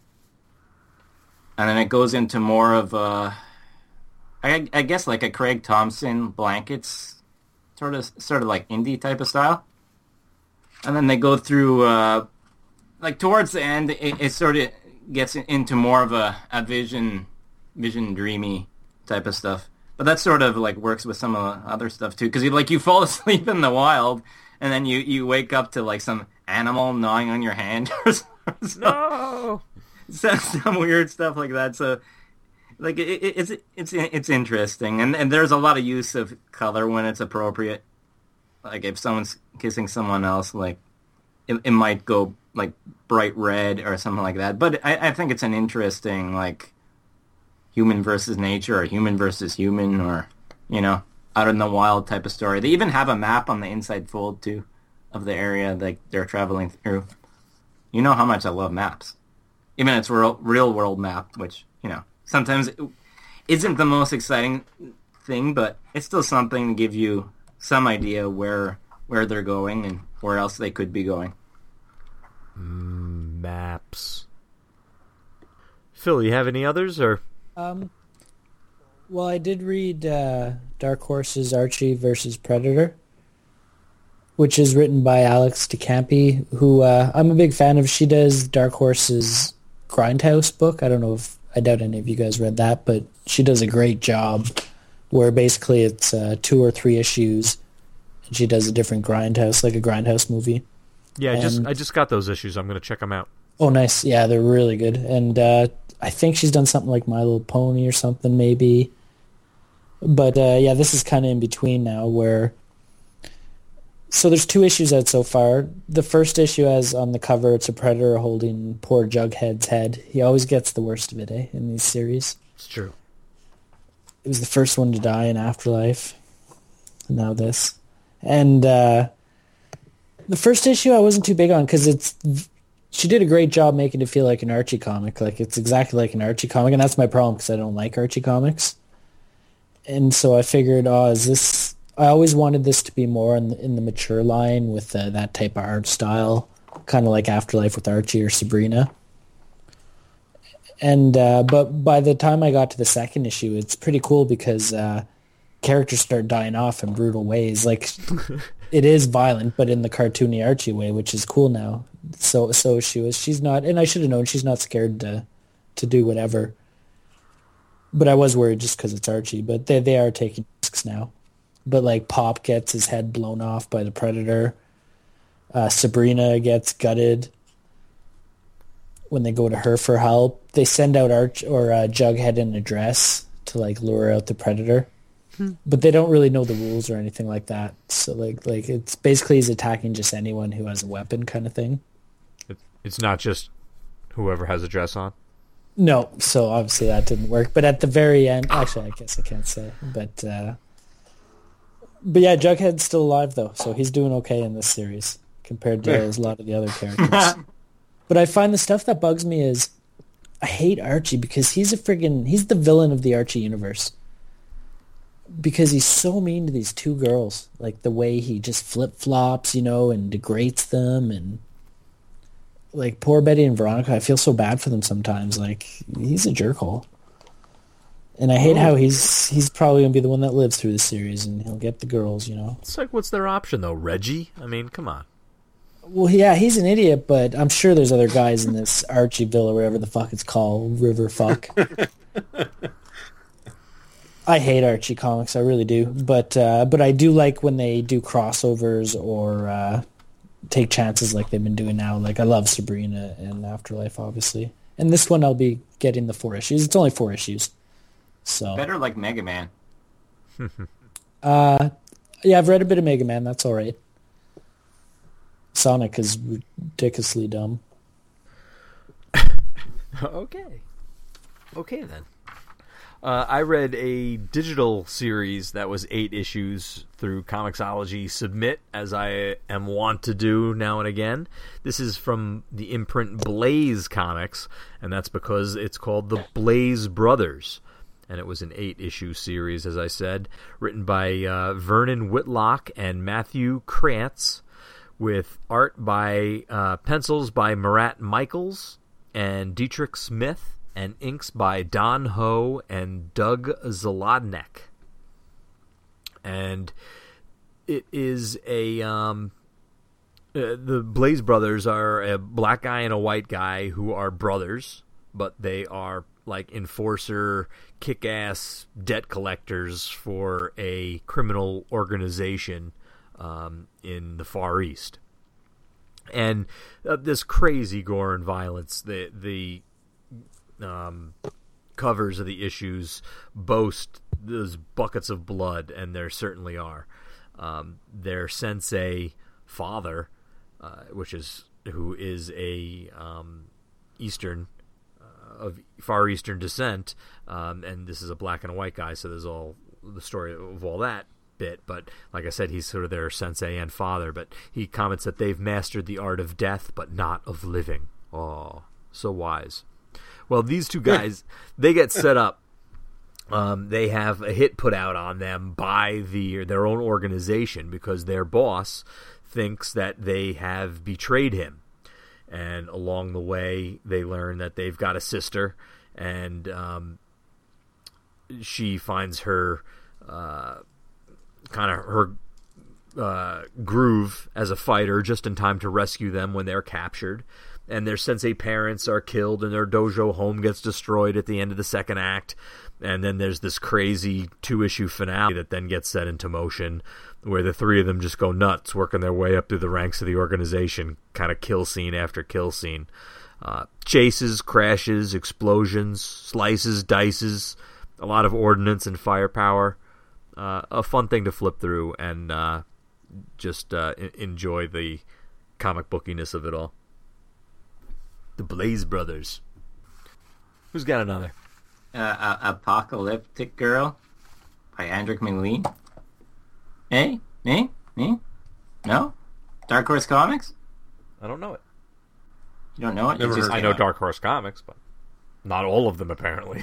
S5: And then it goes into more of a, I, I guess like a Craig Thompson blankets sort of sort of like indie type of style. And then they go through uh, like towards the end it, it sort of gets into more of a, a vision, vision dreamy type of stuff. But that sort of like works with some of the other stuff too, because you like you fall asleep in the wild, and then you, you wake up to like some animal gnawing on your hand or something.
S2: No,
S5: some, some weird stuff like that. So like it, it, it's it's it's interesting, and and there's a lot of use of color when it's appropriate. Like if someone's kissing someone else, like it, it might go like bright red or something like that. But I, I think it's an interesting, like, human versus nature or human versus human, or, you know, out in the wild type of story. They even have a map on the inside fold, too, of the area that they're traveling through. You know how much I love maps. even its real, real world map, which, you know, sometimes isn't the most exciting thing, but it's still something to give you some idea where where they're going and where else they could be going.
S2: Mm, maps. Phil, you have any others, or?
S3: Um, well, I did read uh, Dark Horse's Archie versus Predator, which is written by Alex DeCampi, who uh, I'm a big fan of. She does Dark Horse's Grindhouse book. I don't know if, I doubt any of you guys read that, but she does a great job where basically it's uh, two or three issues, and she does a different Grindhouse, like a Grindhouse movie.
S2: Yeah, I
S3: and,
S2: just I just got those issues. I'm going to check them out.
S3: Oh, nice. Yeah, they're really good. And uh, I think she's done something like My Little Pony or something, maybe. But uh, yeah, this is kind of in between now where... So there's two issues out so far. The first issue has on the cover, it's a predator holding poor Jughead's head. He always gets the worst of it, eh, in these series.
S2: It's true.
S3: It was the first one to die in Afterlife. Now this. And uh, the first issue I wasn't too big on because it's... She did a great job making it feel like an Archie comic. Like, it's exactly like an Archie comic, and that's my problem because I don't like Archie comics. And so I figured, oh, is this... I always wanted this to be more in the, in the mature line with uh, that type of art style, kind of like Afterlife with Archie or Sabrina. And uh, but by the time I got to the second issue, it's pretty cool because uh, characters start dying off in brutal ways. Like, it is violent, but in the cartoony Archie way, which is cool now. So so she was. She's not, and I should have known she's not scared to to do whatever. But I was worried just because it's Archie. But they they are taking risks now. But like Pop gets his head blown off by the Predator. Uh, Sabrina gets gutted when they go to her for help. They send out Arch or uh, Jughead in a dress to like lure out the Predator. Hmm. But they don't really know the rules or anything like that. So like like it's basically he's attacking just anyone who has a weapon kind of thing.
S2: It's not just whoever has a dress on?
S3: No, so obviously that didn't work. But at the very end, actually I guess I can't say. But uh, but yeah, Jughead's still alive though, so he's doing okay in this series compared to a lot of the other characters. But I find the stuff that bugs me is I hate Archie because he's a friggin' he's the villain of the Archie universe. Because he's so mean to these two girls. Like the way he just flip-flops, you know, and degrades them. And like poor Betty and Veronica, I feel so bad for them sometimes. Like he's a jerkhole. And I hate oh. how he's he's probably going to be the one that lives through the series and he'll get the girls, you know.
S2: It's like, what's their option though? Reggie? I mean, come on.
S3: Well, yeah, he's an idiot, but I'm sure there's other guys in this Archieville or whatever the fuck it's called, River Fuck. I hate Archie comics, I really do. But uh, but I do like when they do crossovers or uh, take chances like they've been doing now. Like I love Sabrina and Afterlife, obviously. And this one I'll be getting the four issues. It's only four issues. So
S5: better like Mega Man.
S3: uh, yeah, I've read a bit of Mega Man. That's all right. Sonic is ridiculously dumb.
S2: Okay. Okay, then. Uh, I read a digital series that was eight issues through Comixology Submit, as I am wont to do now and again. This is from the imprint Blaze Comics, and that's because it's called The Blaze Brothers. And it was an eight-issue series, as I said, written by uh, Vernon Whitlock and Matthew Krantz, with art by uh, pencils by Marat Michaels and Dietrich Smith, and inks by Don Ho and Doug Zalodnek. And it is a... Um, uh, the Blaze Brothers are a black guy and a white guy who are brothers, but they are like enforcer, kick-ass debt collectors for a criminal organization um, in the Far East. And uh, this crazy gore and violence, the the um, covers of the issues boast those buckets of blood, and there certainly are. Um, their sensei father, uh, which is who is a um, Eastern uh, of Far Eastern descent, um, and this is a black and a white guy, so there's all the story of all that bit. But like I said, he's sort of their sensei and father. But he comments that they've mastered the art of death, but not of living. Oh, so wise. Well, these two guys, they get set up. Um, they have a hit put out on them by the their own organization because their boss thinks that they have betrayed him. And along the way, they learn that they've got a sister, and um, she finds her uh, kind of her uh, groove as a fighter just in time to rescue them when they're captured. And their sensei parents are killed, and their dojo home gets destroyed at the end of the second act. And then there's this crazy two-issue finale that then gets set into motion where the three of them just go nuts, working their way up through the ranks of the organization, kind of kill scene after kill scene. Uh, chases, crashes, explosions, slices, dices, a lot of ordnance and firepower. Uh, a fun thing to flip through and uh, just uh, enjoy the comic bookiness of it all. The Blaze Brothers. Who's got another?
S5: Uh, uh, Apocalyptic Girl by Andrick McLean. Hey? Me? Me? No? Dark Horse Comics?
S2: I don't know it.
S5: You don't know it?
S4: Never
S5: It just
S4: heard
S2: I
S5: came
S2: know
S5: out.
S2: Dark Horse Comics, but not all of them, apparently.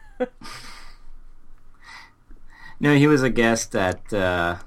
S5: No, he was a guest at uh,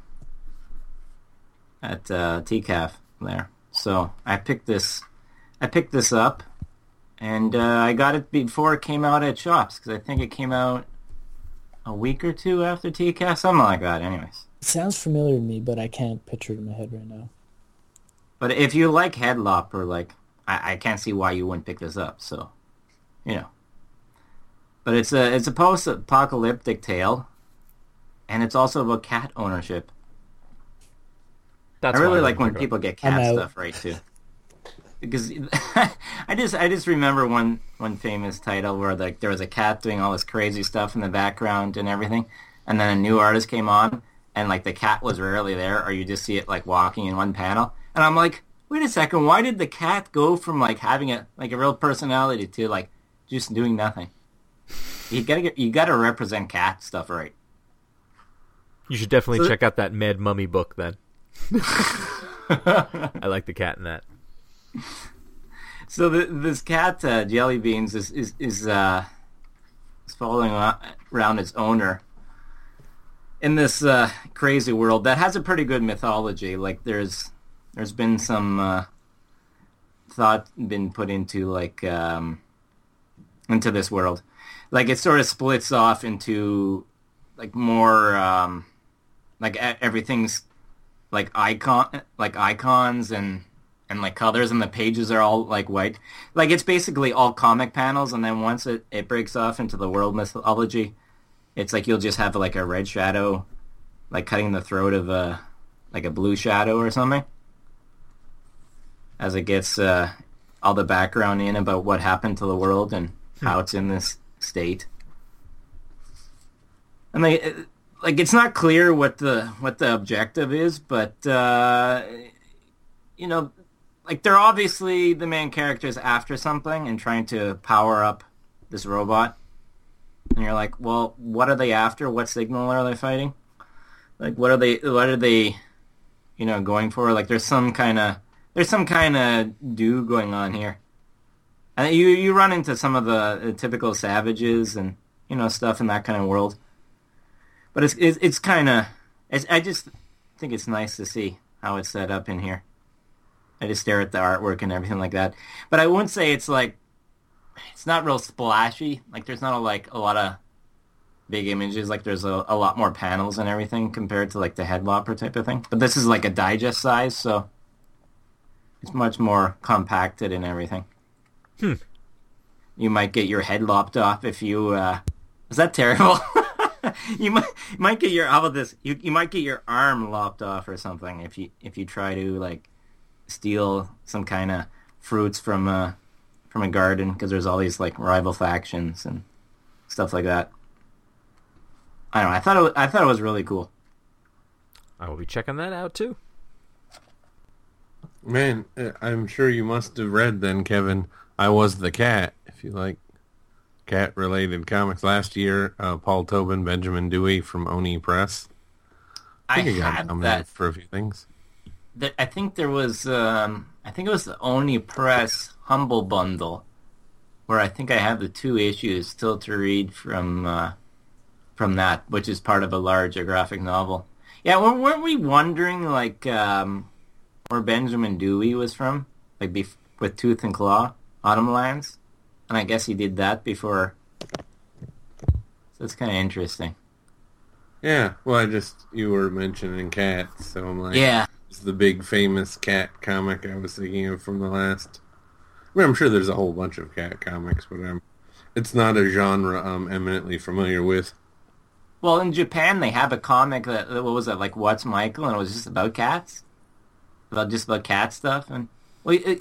S5: at uh, T C A F there. So I picked this I picked this up, and uh, I got it before it came out at shops, because I think it came out a week or two after T C A F, something like that anyways.
S3: It sounds familiar to me, but I can't picture it in my head right now.
S5: But if you like Headlop, or like, I, I can't see why you wouldn't pick this up, so, you know. But it's a, it's a post-apocalyptic tale, and it's also about cat ownership.
S2: That's
S5: I really
S2: why
S5: like
S2: didn't
S5: when
S2: pick it up.
S5: people get
S3: I'm
S5: cat
S3: out.
S5: stuff right, too. Because I just I just remember one, one famous title where like there was a cat doing all this crazy stuff in the background and everything, and then a new artist came on, and like the cat was rarely there, or you just see it like walking in one panel, and I'm like, wait a second, why did the cat go from like having a like a real personality to like just doing nothing? You gotta get, you gotta represent cat stuff right.
S2: You should definitely
S5: So-
S2: check out that Mad Mummy book then. I like the cat in that.
S5: So the, this cat, uh, Jelly Beans, is is is, uh, is following a- around its owner in this uh, crazy world that has a pretty good mythology. Like there's there's been some uh, thought been put into like um, into this world. Like it sort of splits off into like more um, like e- everything's like icon like icons and. and like colors, and the pages are all like white. Like it's basically all comic panels, and then once it, it breaks off into the world mythology, it's like you'll just have like a red shadow, like cutting the throat of a like a blue shadow or something, as it gets uh, all the background in about what happened to the world and how it's in this state. And they like it's not clear what the what the objective is, but uh, you know. Like, they're obviously, the main character is after something and trying to power up this robot. And you're like, well, what are they after? What signal are they fighting? Like, what are they, what are they, you know, going for? Like, there's some kind of, there's some kind of do going on here. And you, you run into some of the, the typical savages and, you know, stuff in that kind of world. But it's, it's, it's kind of, it's, I just think it's nice to see how it's set up in here. I just stare at the artwork and everything like that. But I wouldn't say it's like, it's not real splashy. Like there's not a, like a lot of big images. Like there's a, a lot more panels and everything compared to like the Headlopper type of thing. But this is like a digest size, so it's much more compacted and everything.
S2: Hmm.
S5: You might get your head lopped off if you, uh, is that terrible? you might you might get your, how about this? You you might get your arm lopped off or something if you if you try to like steal some kind of fruits from a from a garden, because there's all these like rival factions and stuff like that. I don't know. I thought it was, I thought it was really cool.
S2: I will be checking that out too.
S4: Man, uh, I'm sure you must have read then, Kevin. I Was the Cat. If you like cat-related comics, last year, uh, Paul Tobin, Benjamin Dewey from Oni Press.
S5: I,
S4: I think it got
S5: had
S4: nominated
S5: that.
S4: for a few things.
S5: That I think there was. Um, I think it was the Oni Press Humble Bundle where I think I have the two issues still to read from uh, from that, which is part of a larger graphic novel. Yeah, weren't, weren't we wondering like um, where Benjamin Dewey was from, like bef- with Tooth and Claw, Autumn Lands, and I guess he did that before. So it's kind of interesting.
S4: Yeah, well, I just, you were mentioning cats, so I'm like,
S5: Yeah.
S4: it's the big famous cat comic I was thinking of from the last. I mean, I'm sure there's a whole bunch of cat comics, but um, it's not a genre I'm eminently familiar with.
S5: Well, in Japan, they have a comic that, what was it, like What's Michael, and it was just about cats? About just about cat stuff? And well, it,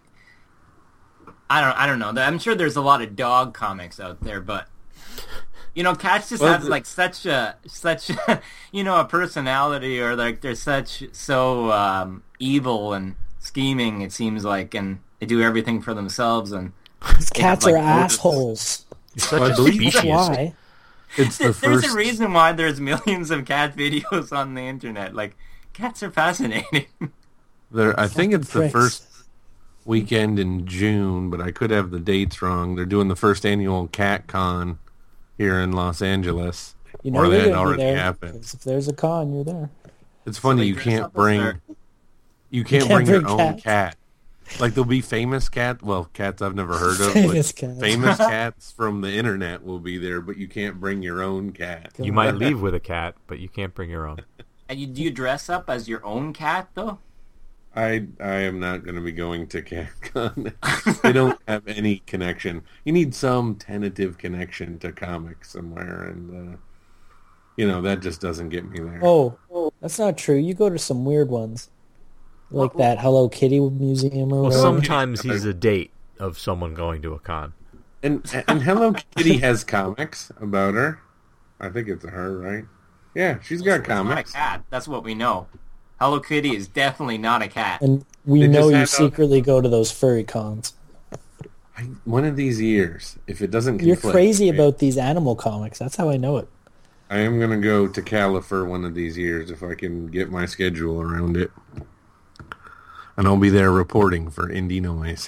S5: I don't I don't know. I'm sure there's a lot of dog comics out there, but you know, cats just
S4: Well,
S5: have
S4: the-
S5: like such a such you know, a personality, or like they're such so um, evil and scheming, it seems like, and they do everything for themselves, and
S3: These
S5: they have,
S3: cats
S5: like,
S3: are
S5: motives.
S3: assholes.
S2: You're such
S4: I
S2: a
S4: believe
S3: That's
S2: species.
S3: why.
S4: It's the
S5: There's
S4: first.
S5: a reason why there's millions of cat videos on the internet. Like, cats are fascinating.
S4: There, I think it's the
S3: Pricks.
S4: first weekend in June, but I could have the dates wrong. They're doing the first annual Cat Con here in Los Angeles.
S3: You know
S4: or
S3: you're
S4: that
S3: gonna be
S4: already
S3: there.
S4: happened.
S3: 'Cause if there's a con, you're there.
S4: It's funny
S5: they
S4: you
S5: dress
S4: can't
S5: up as
S4: bring
S5: their-
S4: you can't,
S3: can't
S4: bring your
S3: bring
S4: own
S3: cats.
S4: cat. Like there'll be famous cat, well, cats I've never heard of,
S3: Famous
S4: but
S3: cats.
S4: famous cats from the internet will be there, but you can't bring your own cat.
S2: You might leave with a cat, but you can't bring your own.
S5: And you, do you dress up as your own cat, though?
S4: I I am not going to be going to CatCon. They don't have any connection. You need some tentative connection to comics somewhere, and uh, you know that just doesn't get me there.
S3: Oh, that's not true. You go to some weird ones, like that Hello Kitty museum or
S2: Well,
S3: whatever.
S2: sometimes he's a date of someone going to a con.
S4: And and Hello Kitty has comics about her. I think it's her, right? Yeah, she's got
S5: It's not a
S4: comics.
S5: cat. That's what we know. Hello Kitty is definitely not a cat.
S3: And we
S4: They
S3: know
S4: just
S3: you
S4: had, uh,
S3: secretly go to those furry cons.
S4: I, one of these years, if it doesn't
S3: You're
S4: conflict,
S3: crazy
S4: I-
S3: about these animal comics. That's how I know it.
S4: I am going to go to Califer one of these years if I can get my schedule around it. And I'll be there reporting for Indie Noise.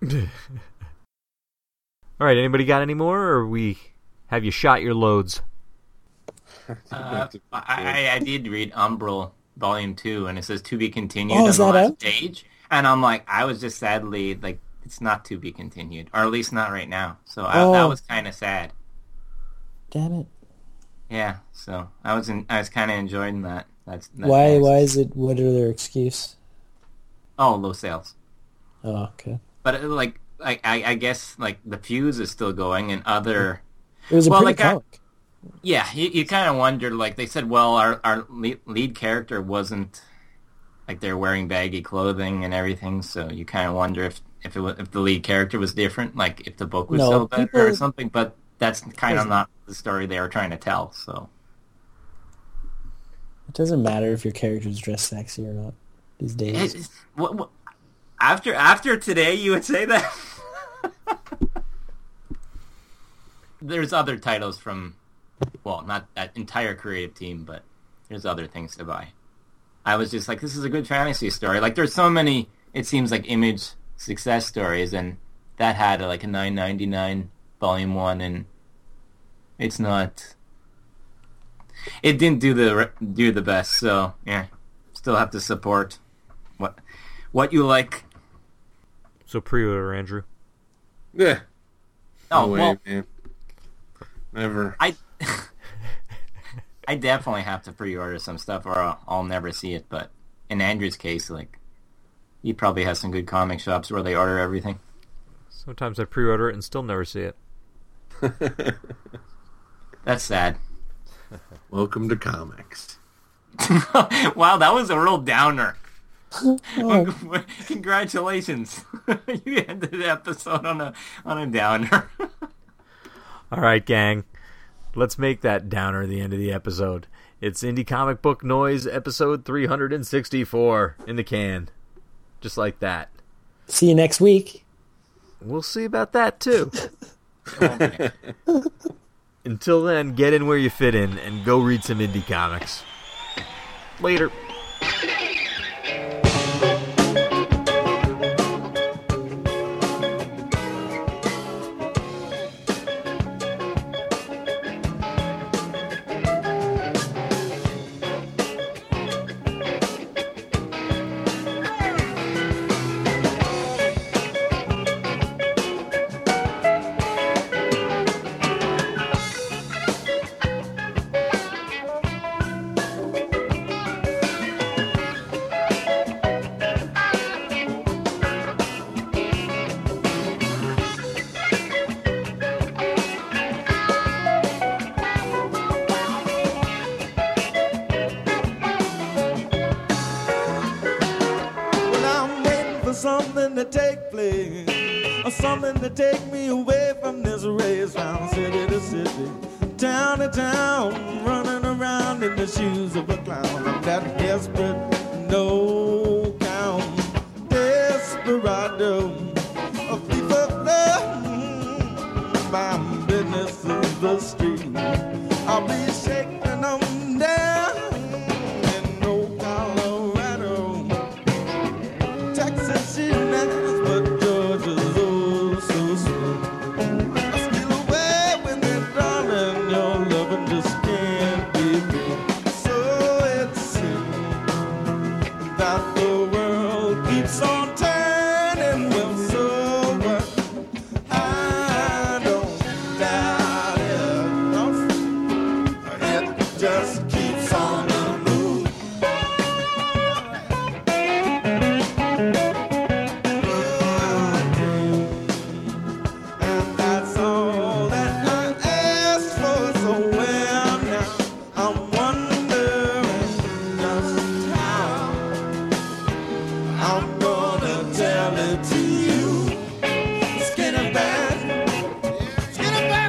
S2: All right, anybody got any more, or we have you shot your loads?
S5: Uh, I, I, I did read Umbral Volume two, and it says to be continued
S3: Oh,
S5: on
S3: is
S5: the
S3: that
S5: last
S3: out?
S5: page. And I'm like, I was just sadly, like, it's not to be continued. Or at least not right now. So I, that
S3: Oh.
S5: was kind of sad.
S3: Damn it!
S5: Yeah, so I was in, I was kind of enjoying that. That's, that's
S3: Why?
S5: nice.
S3: Why is it? What are their excuse?
S5: Oh, low sales.
S3: Oh, okay.
S5: But uh, like, I, I, I guess like the Fuse is still going, and other.
S3: It was a
S5: Well,
S3: pretty
S5: like, I-
S3: comic.
S5: Yeah, you, you kind of wondered. Like they said, well, our our lead, lead character wasn't like they're wearing baggy clothing and everything, so you kind of wonder if if it was, if the lead character was different, like if the book was
S3: No,
S5: still better or
S3: people-
S5: something. But that's kind of
S3: Doesn't-
S5: not the story they were trying to tell. So
S3: It doesn't matter if your character's dressed sexy or not these days.
S5: It- what, what, after after today, you would say that. There's other titles from, well, not that entire creative team, but there's other things to buy. I was just like, this is a good fantasy story. Like, there's so many, it seems like, Image success stories, and that had like a nine ninety-nine volume one, and it's not. It didn't do the do the best, so yeah, still have to support what what you like.
S2: So pre-order, Andrew.
S4: Yeah.
S5: Oh
S4: No way,
S5: well,
S4: man. Never.
S5: I I definitely have to pre-order some stuff, or I'll, I'll never see it. But in Andrew's case, like, he probably has some good comic shops where they order everything.
S2: Sometimes I pre-order it and still never see it.
S5: That's sad.
S4: Welcome to comics.
S5: Wow, that was a real downer.
S3: Oh,
S5: Congratulations, you ended the episode on a on a downer.
S2: All right, gang. Let's make that downer the end of the episode. It's Indie Comic Book Noise, episode three hundred sixty-four, in the can. Just like that.
S3: see you next week.
S2: We'll see about that, too.
S5: Okay.
S2: Until then, get in where you fit in and go read some indie comics. Later.
S6: something to take place, or something to take me away from this race, round city to city, town to town, running around in the shoes of a clown. I'm that desperate, no count, desperado, a thief of love. My business is the street. I'll be shaking them down in old Colorado. Texas is nice, but Georgia's oh so sweet. I steal away with it, darling. Your loving just can't be beat. So it seems that the world keeps on turning. Well, so what? I don't doubt it. It just keeps on the move. And that's all that I asked for. So well now I'm wondering just how I'm gonna tell it to you. Skinny bad, skinny bad.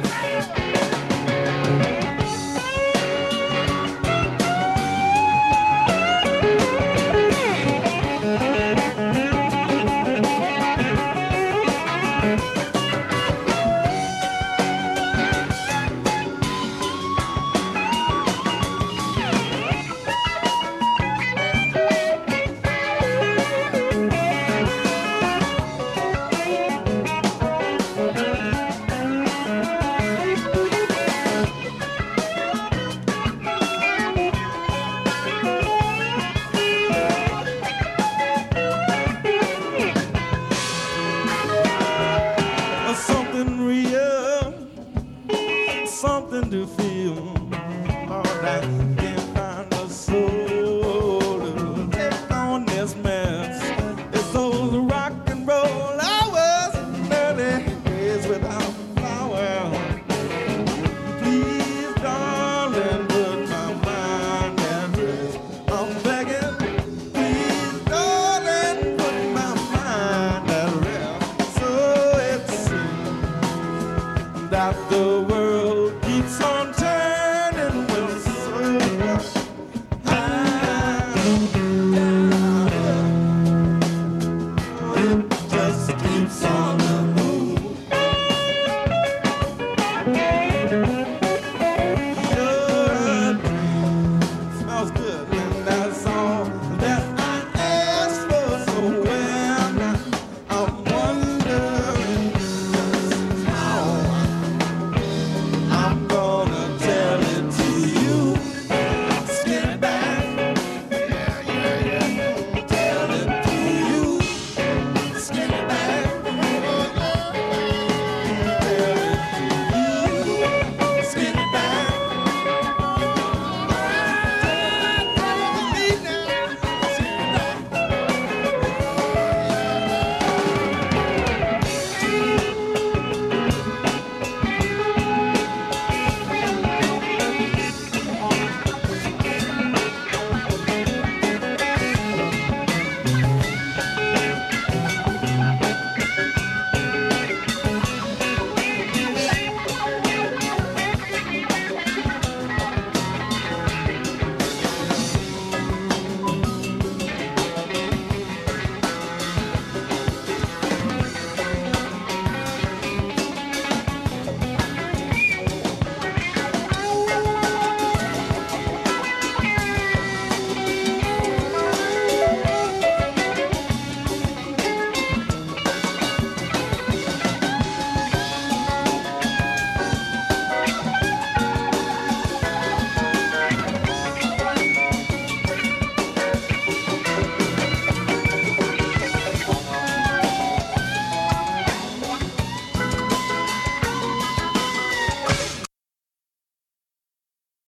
S6: Something real, something to feel. All I can find a soul to take on this mess. It's those rock and roll hours, early days without power. Please, darling, put my mind at rest. I'm begging. Please, darling, put my mind at rest. So it seems that the world keeps on turning. Well, so I don't doubt it. It just keeps on